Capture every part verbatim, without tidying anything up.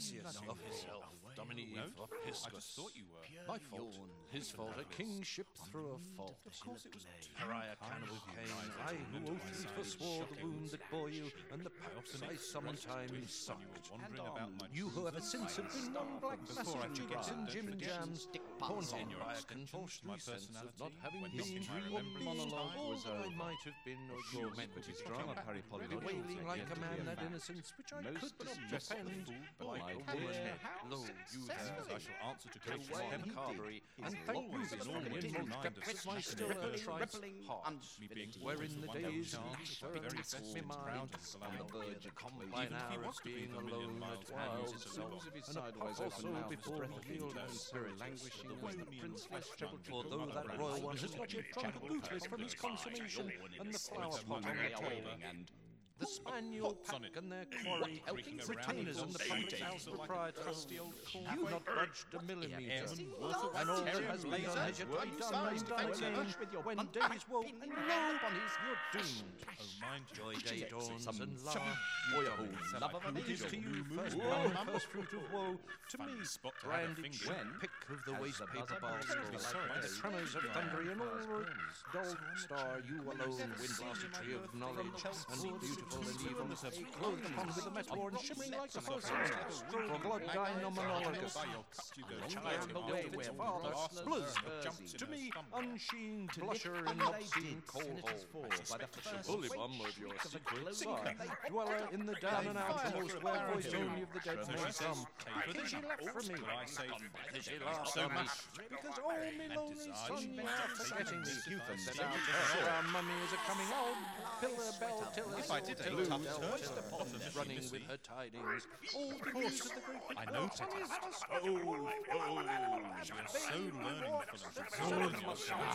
Perseus of his self, Dominique of his I just thought you were. My fault, his fault, a kingship through a fault. Of course it was. Pariah cannibal Cain, I who oathly forswore the womb that bore you, and the paps I sometimes sucked. You who ever since have been one black massive jigs and Jim and Jams, haunting by a compulsory sense of not having been or being all that I might have been or you meant to be drama, Parry Polly, bewailing like a man that innocence which I could not defend, like a woman. Lo, you there, I shall answer to go questions away of in Carberry, and thank you for the most depressed my still trice heart, wherein the days each turn me mind, on the verge of combine hour of being alone at wild souls of his sideways open mouth before the field and spirit languishing as the princeless trouble. For though that royal one has not yet drunk the bootless from his consummation, and the flower pot on the table, and the spaniel pack and their quarry, retainers and the public house proprietors, you not budged a millimetre, and all that has been done has yet to be done and done again, when days woe and lo upon his you're doomed. Oh, mind Joy day dawns and love, love of it is to you, first blind, first fruit of woe, to me, branded pick of the waste paper basket, the tremors of thundering and all, dog star, you alone, wind-blasted tree of knowledge, and beautiful and evil, clothed upon with the metaphor and shimmering like a pulsar, for blood dying on monologus. And the way of its father, blizz, to me, unsheen blusher in obscene coal hole, by the bully bum of your secrets, dweller in the down and outermost, where voice only of the dead may come. Why did she laugh from me? Why did she laugh from me? Because all me lonely son, you are forgetting me. Said our our mummy is a coming out, pillar bell till If I did a blue, tough till the pond running with her tidings. All the news of the great I know, Teddy. Oh, oh, you are so learning full of yourself.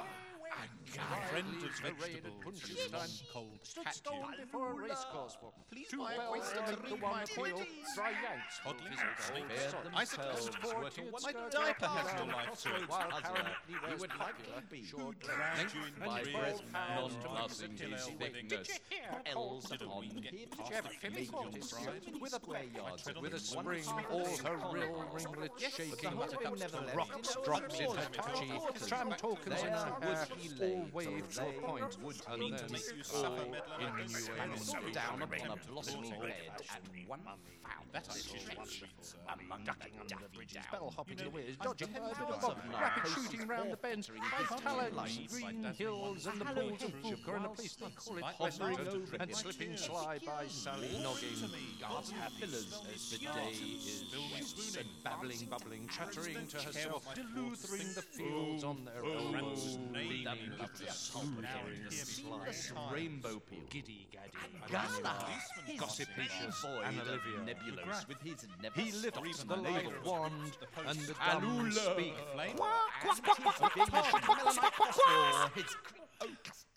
Friend of vegetables, cold stood cat stone you. before a racecourse for Please two buy a bells waster to to make the read one my appeal, pointies. dry yanks, Oddly physical, snakes. I suppose My diaper has no life to it. Wild Husband, currently he wears would popular, likely be. short Dragged you in and by dreams twelve breath pounds to non-passing make his the thickness. L's Did a on wing him. get Did past you ever the feel gate forties, of pride? with a square yards tread on with a the spring, one all half her of the rill collar. ringlets Yes, but shaking, the buttercups never for left. rocks, drops in her Drops touchy, in tram her tokens in There her would hair, he all lay waved to a till point, would and he then make you all suffer meddling innuendo. down upon a blossoming bed and one found That I should among ducking under bridges, Bell hopping You the know, whiz, I'm dodging ten by a bit of thousand bob, now, rapid posts shooting of round the four bend, entering by his talents, light green by hills and the Hello, pools of Ginger Bucher and a Wells. place they call it By hovering hovering and over slipping my sly by Sally nogging. garden pillars as the day is Yes, and babbling, bubbling, chattering to herself, deludering the fields on their elbows, leaning up the solitary seamless rainbow peel. giddy gaddy, Gala, his gossipicious void Anna of Olivia. Nebulos with his never He lifts the stopping light navel. wand, and the dumb Alula. speak. Flame? His